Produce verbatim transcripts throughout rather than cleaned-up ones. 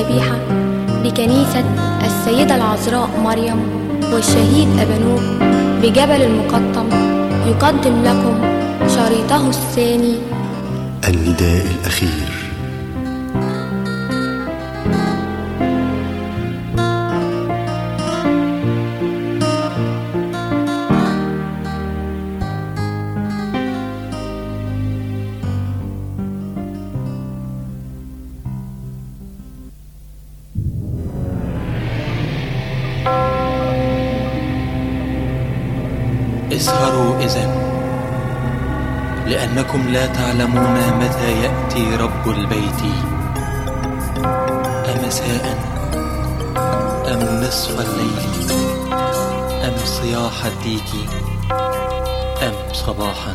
الذبيحة بكنيسة السيدة العذراء مريم والشهيد أبانوب بجبل المقطم يقدم لكم شريطه الثاني، النداء الأخير. اسهروا إذن، لأنكم لا تعلمون متى يأتي رب البيت، أمساء أم نصف الليل أم صياح الديك أم صباحا،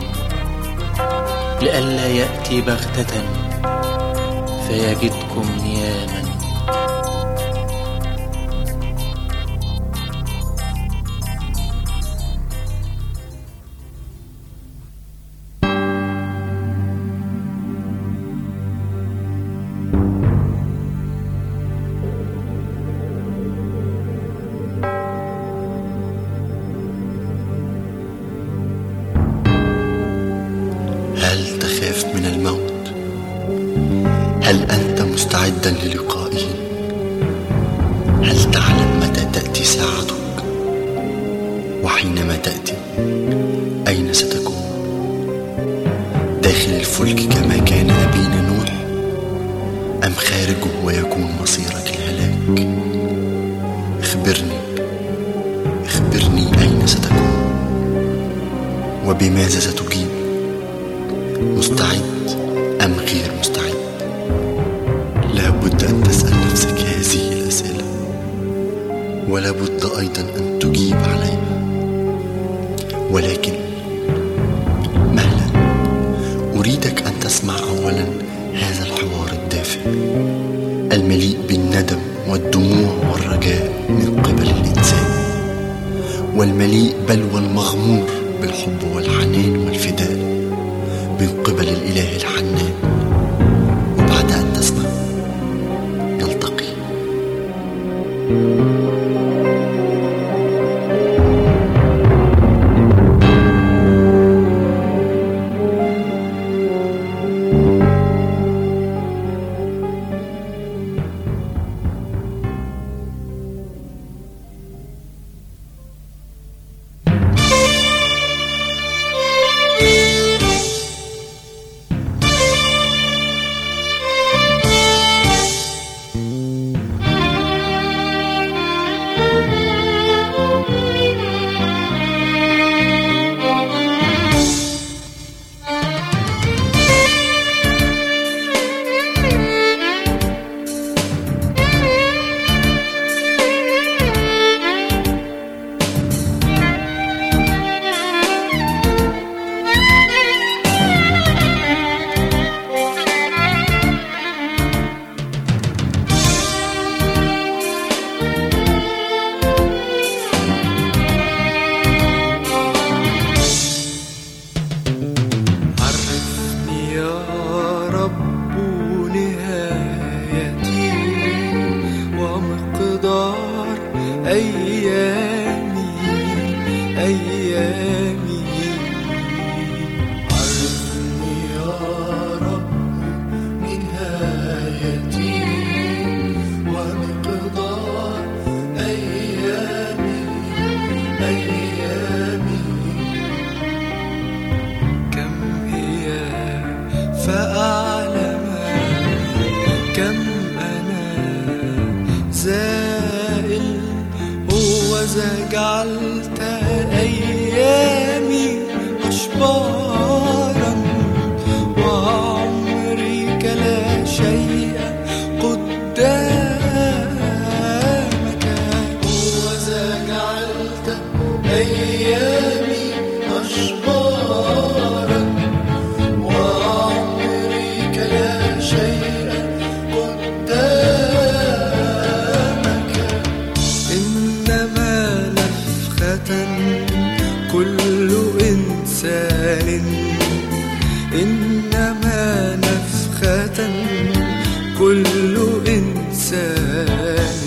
لئلا يأتي بغتة فيجدكم نياما. هل تخاف من الموت؟ هل أنت مستعدا للقائه؟ هل تعلم متى تأتي ساعتك؟ وحينما تأتي أين ستكون؟ داخل الفلك كما كان أبينا نوح، أم خارجه ويكون مصيرك الهلاك؟ اخبرني اخبرني أين ستكون؟ وبماذا ستجيب؟ مستعد أم غير مستعد؟ لا بد أن تسأل نفسك هذه الأسئلة، ولا بد أيضا أن تجيب عليها. ولكن مهلا، أريدك أن تسمع أولا هذا الحوار الدافئ المليء بالندم والدموع والرجاء من قبل الإنسان، والمليء بل والمغمور بالحب والحنان والفداء من قبل الإله الحنان. وبعد أن تسمع نلتقي. أيامي أيامي عرفني يا رب نهايتي ومقدار أيامي أيامي كم هي فأعلم كم أنا زائل وإذا جعلت أيامي أشبارا وعمري كلا شيء قدامك، وإذا جعلت أيامي أشبارا وعمري كلا شيء قدامك، إنما كل إنسان إنما نفخة كل إنسان